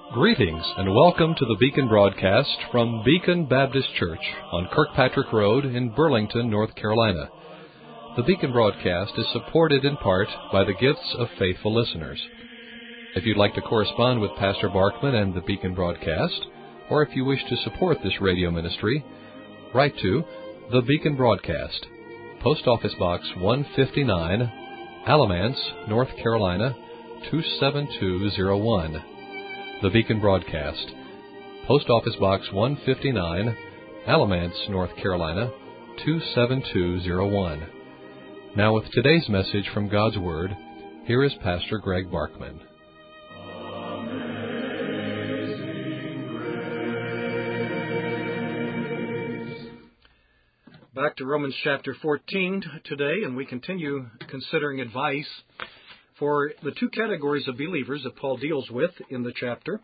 Greetings and welcome to the Beacon broadcast from Beacon Baptist Church on Kirkpatrick Road in Burlington, North Carolina. The Beacon broadcast is supported in part by the gifts of faithful listeners. If you'd like to correspond with Pastor Barkman and the Beacon broadcast, or if you wish to support this radio ministry, write to the Beacon broadcast, Post Office Box 159, Alamance, North Carolina 27201. The Beacon broadcast, Post Office Box 159, Alamance, North Carolina 27201. Now with today's message from God's Word, here is Pastor Greg Barkman. Back to Romans chapter 14 today, and we continue considering advice for the two categories of believers that Paul deals with in the chapter,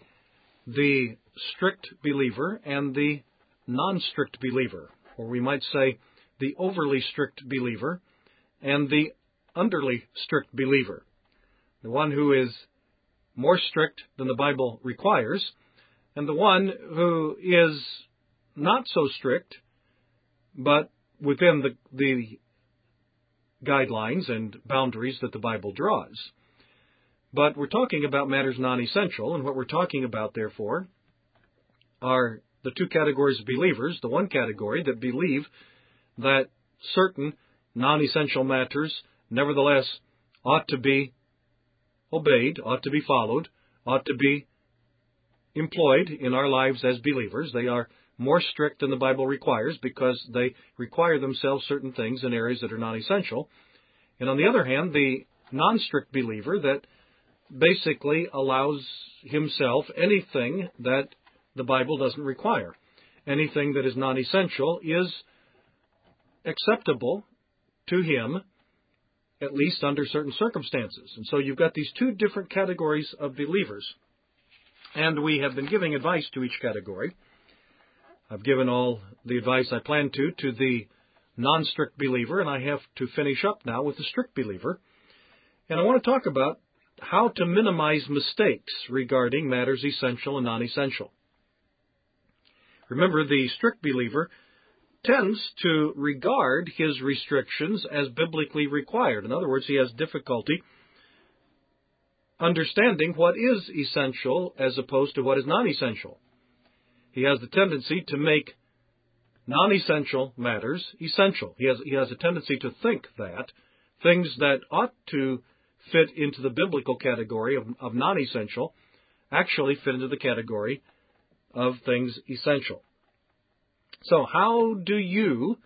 the strict believer and the non-strict believer, or we might say the overly strict believer and the underly strict believer, the one who is more strict than the Bible requires, and the one who is not so strict, but within the guidelines and boundaries that the Bible draws. But we're talking about matters non-essential, and what we're talking about, therefore, are the two categories of believers. The one category that believe that certain non-essential matters, nevertheless, ought to be obeyed, ought to be followed, ought to be employed in our lives as believers. They are more strict than the Bible requires because they require themselves certain things in areas that are non-essential. And on the other hand, the non-strict believer that basically allows himself anything that the Bible doesn't require. Anything that is non-essential is acceptable to him, at least under certain circumstances. And so you've got these two different categories of believers. And we have been giving advice to each category. I've given all the advice I plan to the non-strict believer, and I have to finish up now with the strict believer. And I want to talk about how to minimize mistakes regarding matters essential and non-essential. Remember, the strict believer tends to regard his restrictions as biblically required. In other words, he has difficulty understanding what is essential as opposed to what is non-essential. He has the tendency to make non-essential matters essential. He has a tendency to think that things that ought to fit into the biblical category of non-essential actually fit into the category of things essential. So how do you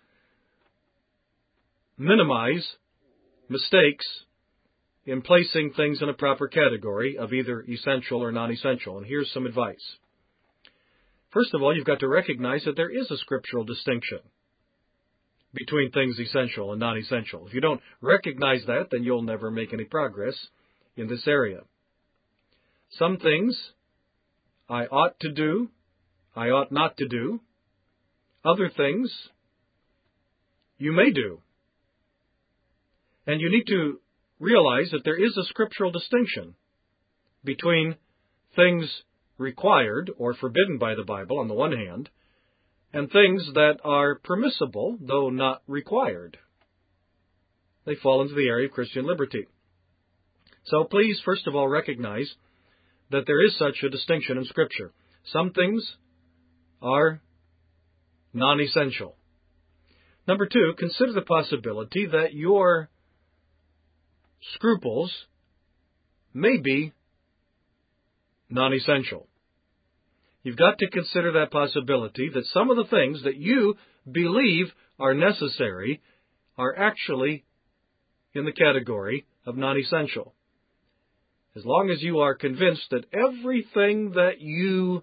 minimize mistakes in placing things in a proper category of either essential or non-essential? And here's some advice. First of all, you've got to recognize that there is a scriptural distinction between things essential and non-essential. If you don't recognize that, then you'll never make any progress in this area. Some things I ought to do, I ought not to do. Other things you may do. And you need to realize that there is a scriptural distinction between things required or forbidden by the Bible on the one hand, and things that are permissible, though not required. They fall into the area of Christian liberty. So please, first of all, recognize that there is such a distinction in Scripture. Some things are non-essential. Number two, consider the possibility that your scruples may be non-essential. You've got to consider that possibility that some of the things that you believe are necessary are actually in the category of non-essential. As long as you are convinced that everything that you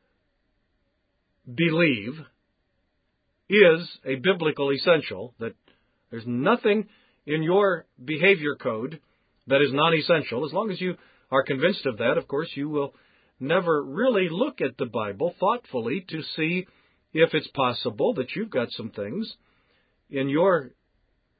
believe is a biblical essential, that there's nothing in your behavior code that is non-essential, as long as you are convinced of that, of course, you will never really look at the Bible thoughtfully to see if it's possible that you've got some things in your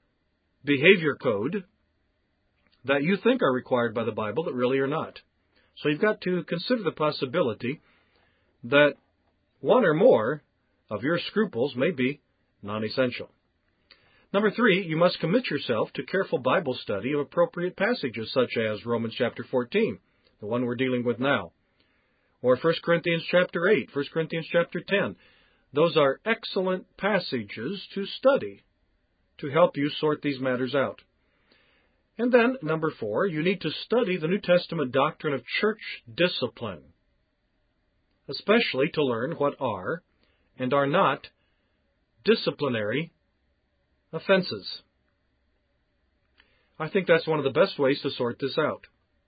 behavior code that you think are required by the Bible that really are not. So you've got to consider the possibility that one or more of your scruples may be non-essential. Number 3, you must commit yourself to careful Bible study of appropriate passages such as Romans chapter 14, the one we're dealing with now, or 1 Corinthians chapter 8, 1 Corinthians chapter 10. Those are excellent passages to study to help you sort these matters out. And then, number 4, you need to study the New Testament doctrine of church discipline, especially to learn what are and are not disciplinary offenses. I think that's one of the best ways to sort this out.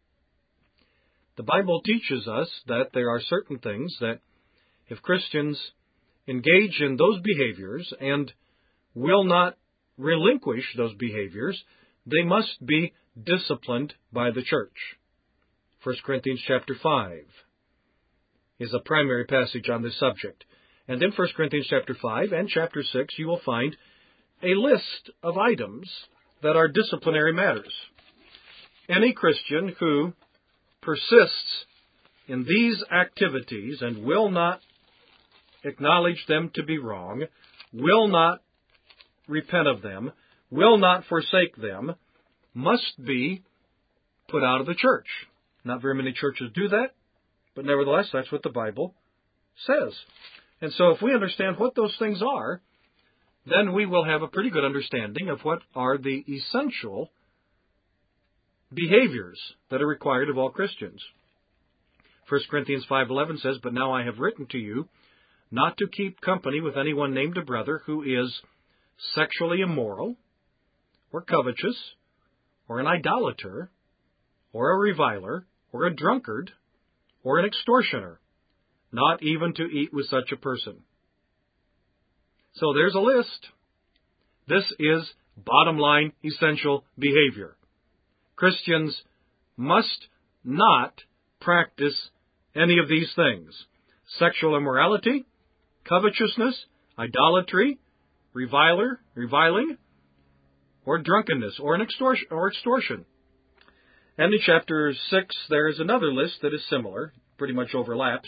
The Bible teaches us that there are certain things that if Christians engage in those behaviors and will not relinquish those behaviors, they must be disciplined by the church. 1 Corinthians chapter 5 is a primary passage on this subject. And in 1 Corinthians chapter 5 and chapter 6, you will find a list of items that are disciplinary matters. Any Christian who persists in these activities and will not acknowledge them to be wrong, will not repent of them, will not forsake them, must be put out of the church. Not very many churches do that, but nevertheless, that's what the Bible says. And so if we understand what those things are, then we will have a pretty good understanding of what are the essential behaviors that are required of all Christians. 1 Corinthians 5:11 says, "But now I have written to you not to keep company with anyone named a brother who is sexually immoral, or covetous, or an idolater, or a reviler, or a drunkard, or an extortioner, not even to eat with such a person." So there's a list. This is bottom line essential behavior. Christians must not practice any of these things: sexual immorality, covetousness, idolatry, reviling, or drunkenness, or extortion. And in chapter 6, there is another list that is similar, pretty much overlaps.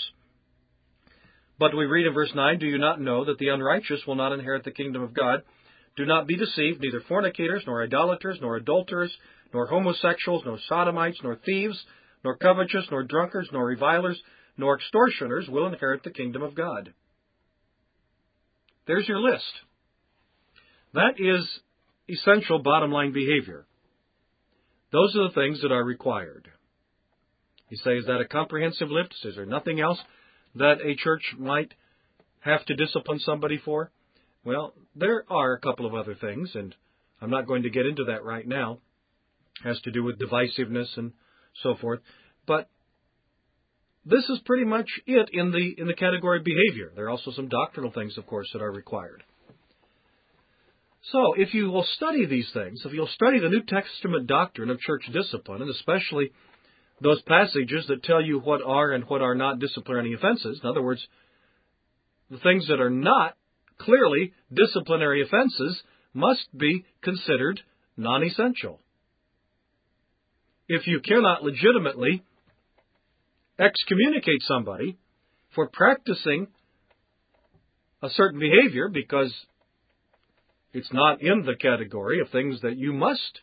But we read in verse 9, "Do you not know that the unrighteous will not inherit the kingdom of God? Do not be deceived, neither fornicators, nor idolaters, nor adulterers, nor homosexuals, nor sodomites, nor thieves, nor covetous, nor drunkards, nor revilers, nor extortioners will inherit the kingdom of God." There's your list. That is essential bottom line behavior. Those are the things that are required. You say, is that a comprehensive list? Is there nothing else that a church might have to discipline somebody for? Well, there are a couple of other things, and I'm not going to get into that right now. It has to do with divisiveness and so forth. But this is pretty much it in the category of behavior. There are also some doctrinal things, of course, that are required. So, if you will study these things, if you'll study the New Testament doctrine of church discipline, and especially those passages that tell you what are and what are not disciplinary offenses, in other words, the things that are not clearly disciplinary offenses must be considered non-essential. If you cannot legitimately excommunicate somebody for practicing a certain behavior because it's not in the category of things that you must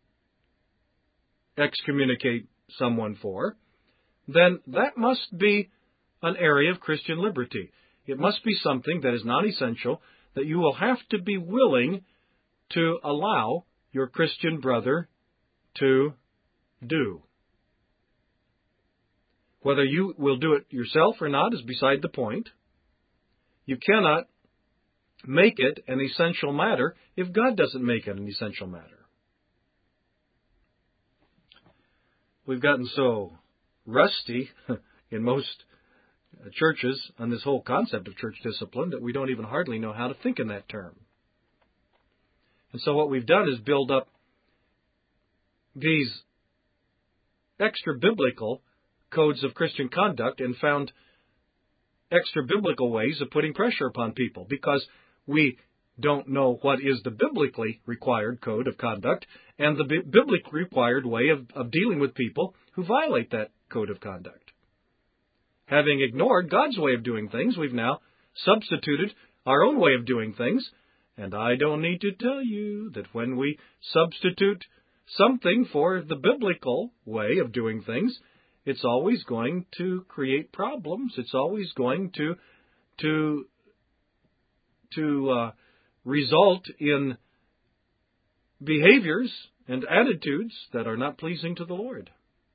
excommunicate someone for, then that must be an area of Christian liberty. It must be something that is non-essential, that you will have to be willing to allow your Christian brother to do. Whether you will do it yourself or not is beside the point. You cannot make it an essential matter if God doesn't make it an essential matter. We've gotten so rusty in most churches on this whole concept of church discipline that we don't even hardly know how to think in that term. And so what we've done is build up these extra-biblical codes of Christian conduct and found extra-biblical ways of putting pressure upon people because we don't know what is the biblically required code of conduct and the biblically required way of dealing with people who violate that code of conduct. Having ignored God's way of doing things, we've now substituted our own way of doing things. And I don't need to tell you that when we substitute something for the biblical way of doing things, it's always going to create problems. It's always going to result in behaviors and attitudes that are not pleasing to the Lord.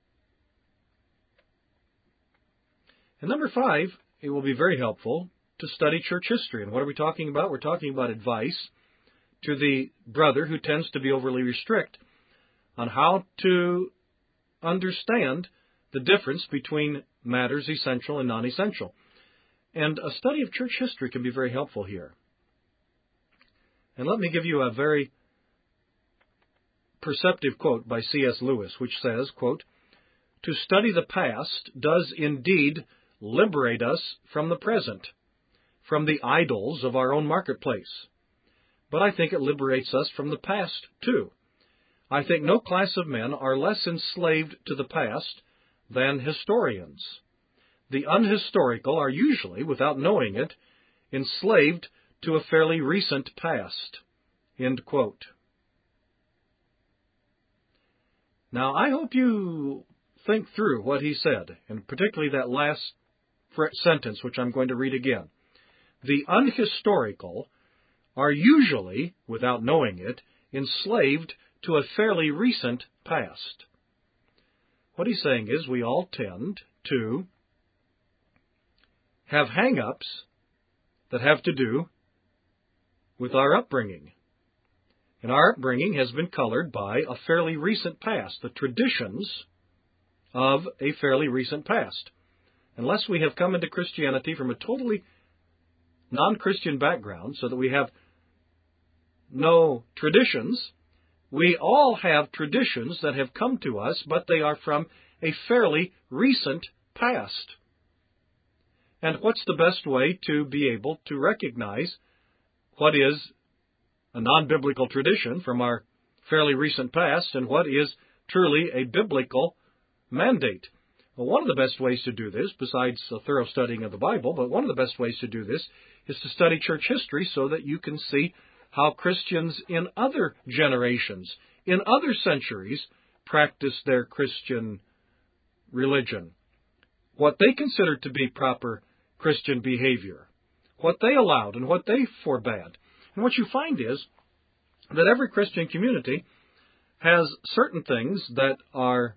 And number 5, it will be very helpful to study church history. And what are we talking about? We're talking about advice to the brother who tends to be overly strict on how to understand the difference between matters essential and non-essential. And a study of church history can be very helpful here. And let me give you a very perceptive quote by C.S. Lewis, which says, quote, "To study the past does indeed liberate us from the present, from the idols of our own marketplace. But I think it liberates us from the past, too. I think no class of men are less enslaved to the past than historians. The unhistorical are usually, without knowing it, enslaved to a fairly recent past." End quote. Now, I hope you think through what he said, and particularly that last sentence, which I'm going to read again. The unhistorical are usually, without knowing it, enslaved to a fairly recent past. What he's saying is we all tend to have hang-ups that have to do with our upbringing. And our upbringing has been colored by a fairly recent past, the traditions of a fairly recent past. Unless we have come into Christianity from a totally non-Christian background, so that we have no traditions, we all have traditions that have come to us, but they are from a fairly recent past. And what's the best way to be able to recognize what is a non-biblical tradition from our fairly recent past and what is truly a biblical mandate? Well, one of the best ways to do this, besides a thorough studying of the Bible, but one of the best ways to do this is to study church history so that you can see how Christians in other generations, in other centuries, practiced their Christian religion. What they considered to be proper Christian behavior, what they allowed and what they forbade. And what you find is that every Christian community has certain things that are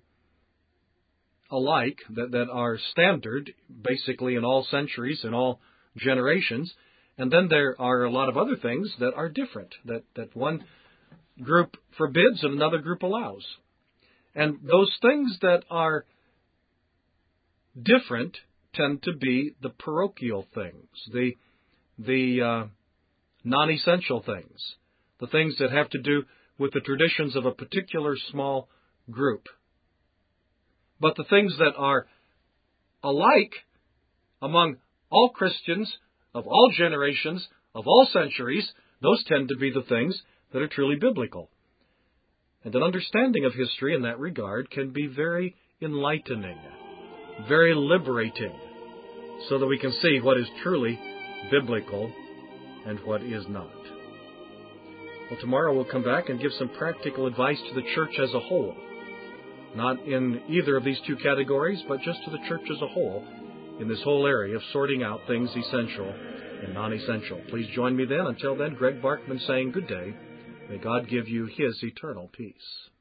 alike, that are standard, basically in all centuries, in all generations. And then there are a lot of other things that are different, that one group forbids and another group allows. And those things that are different tend to be the parochial things, the non-essential things, the things that have to do with the traditions of a particular small group. But the things that are alike among all Christians of all generations, of all centuries, those tend to be the things that are truly biblical. And an understanding of history in that regard can be very enlightening, very liberating, so that we can see what is truly biblical and what is not. Well, tomorrow we'll come back and give some practical advice to the church as a whole. Not in either of these two categories, but just to the church as a whole, in this whole area of sorting out things essential and non-essential. Please join me then. Until then, Greg Barkman saying good day. May God give you His eternal peace.